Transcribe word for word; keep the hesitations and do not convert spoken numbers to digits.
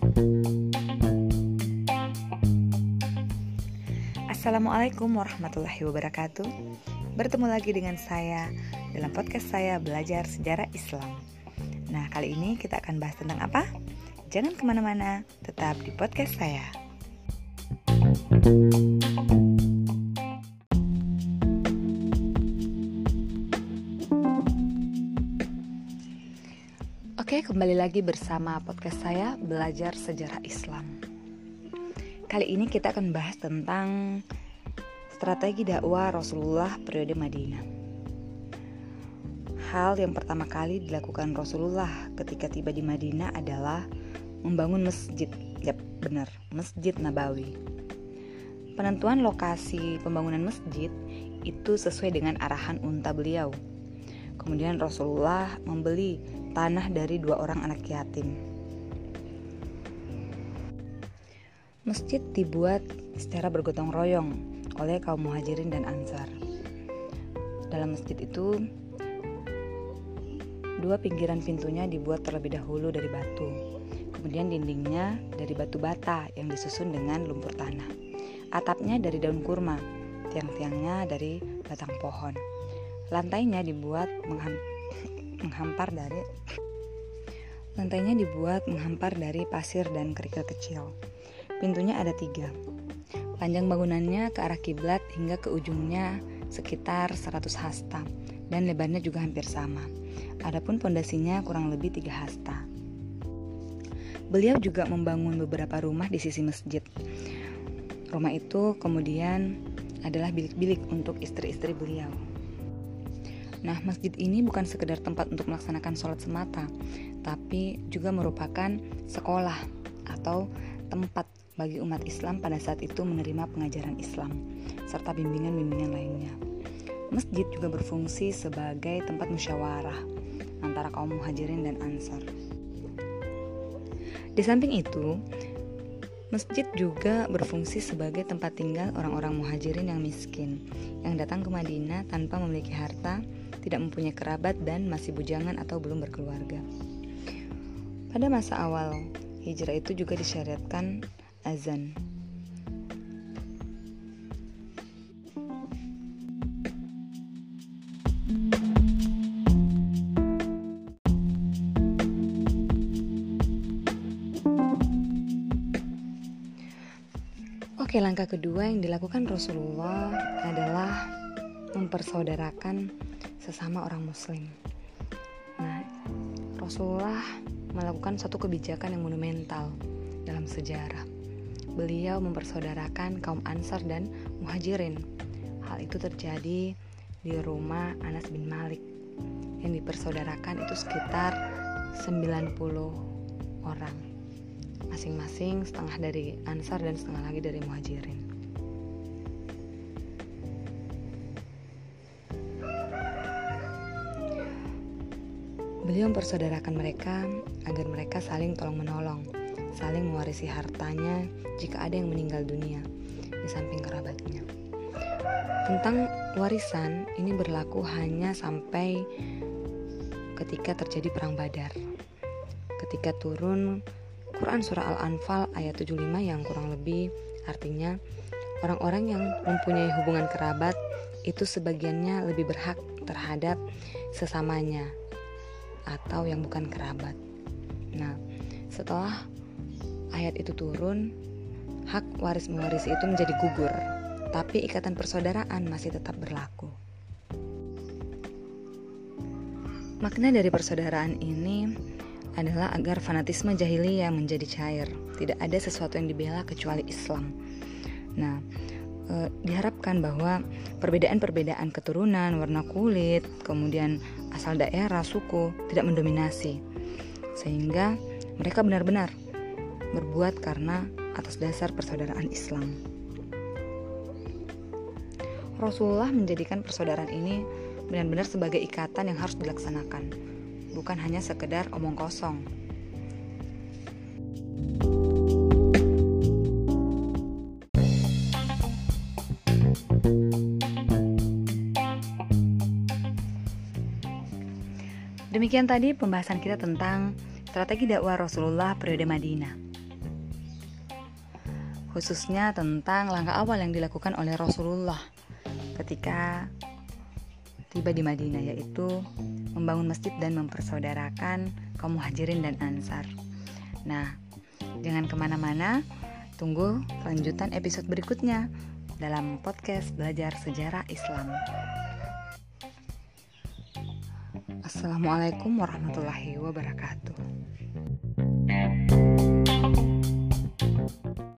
Assalamualaikum warahmatullahi wabarakatuh. Bertemu lagi dengan saya dalam podcast saya Belajar Sejarah Islam. Nah, kali ini kita akan bahas tentang apa? Jangan kemana-mana, tetap di podcast saya. Oke, kembali lagi bersama podcast saya Belajar Sejarah Islam. Kali ini kita akan bahas tentang strategi dakwah Rasulullah periode Madinah. Hal yang pertama kali dilakukan Rasulullah ketika tiba di Madinah adalah membangun masjid. Yap, benar, Masjid Nabawi. Penentuan lokasi pembangunan masjid itu sesuai dengan arahan unta beliau. Kemudian Rasulullah membeli tanah dari dua orang anak yatim. Masjid dibuat secara bergotong royong oleh kaum muhajirin dan ansar. Dalam masjid itu, dua pinggiran pintunya dibuat terlebih dahulu dari batu. Kemudian dindingnya dari batu bata yang disusun dengan lumpur tanah. Atapnya dari daun kurma, tiang-tiangnya dari batang pohon. Lantainya dibuat mengham, menghampar dari Lantainya dibuat menghampar dari pasir dan kerikil kecil. Pintunya ada tiga. Panjang bangunannya ke arah kiblat hingga ke ujungnya sekitar seratus hasta dan lebarnya juga hampir sama. Adapun pondasinya kurang lebih tiga hasta. Beliau juga membangun beberapa rumah di sisi masjid. Rumah itu kemudian adalah bilik-bilik untuk istri-istri beliau. Nah, masjid ini bukan sekedar tempat untuk melaksanakan sholat semata, tapi juga merupakan sekolah atau tempat bagi umat Islam pada saat itu menerima pengajaran Islam, serta bimbingan-bimbingan lainnya. Masjid juga berfungsi sebagai tempat musyawarah antara kaum muhajirin dan ansar. Di samping itu, masjid juga berfungsi sebagai tempat tinggal orang-orang muhajirin yang miskin, yang datang ke Madinah tanpa memiliki harta, tidak mempunyai kerabat, dan masih bujangan atau belum berkeluarga. Pada masa awal hijrah itu juga disyariatkan azan. Oke, langkah kedua yang dilakukan Rasulullah adalah mempersaudarakan sesama orang muslim. Nah, Rasulullah melakukan suatu kebijakan yang monumental dalam sejarah. Beliau mempersaudarakan kaum ansar dan muhajirin. Hal itu terjadi di rumah Anas bin Malik. Yang dipersaudarakan itu sekitar sembilan puluh orang. Masing-masing setengah dari ansar dan setengah lagi dari muhajirin. Beliau mempersaudarakan mereka agar mereka saling tolong-menolong, saling mewarisi hartanya jika ada yang meninggal dunia di samping kerabatnya. Tentang warisan, ini berlaku hanya sampai ketika terjadi perang Badar. Ketika turun Quran surah Al-Anfal ayat tujuh puluh lima yang kurang lebih artinya orang-orang yang mempunyai hubungan kerabat itu sebagiannya lebih berhak terhadap sesamanya atau yang bukan kerabat. Nah, setelah ayat itu turun, hak waris mewarisi itu menjadi gugur, tapi ikatan persaudaraan masih tetap berlaku. Makna dari persaudaraan ini adalah agar fanatisme jahiliyah menjadi cair. Tidak ada sesuatu yang dibela kecuali Islam. Nah, e, diharapkan bahwa perbedaan-perbedaan keturunan, warna kulit, kemudian asal daerah, suku tidak mendominasi, sehingga mereka benar-benar berbuat karena atas dasar persaudaraan Islam. Rasulullah menjadikan persaudaraan ini benar-benar sebagai ikatan yang harus dilaksanakan, bukan hanya sekedar omong kosong. Demikian tadi pembahasan kita tentang strategi dakwah Rasulullah periode Madinah. khususnya tentang langkah awal yang dilakukan oleh Rasulullah ketika tiba di Madinah, yaitu membangun masjid dan mempersaudarakan kaum muhajirin dan ansar. Nah, jangan kemana-mana, tunggu lanjutan episode berikutnya dalam podcast Belajar Sejarah Islam. Assalamualaikum warahmatullahi wabarakatuh.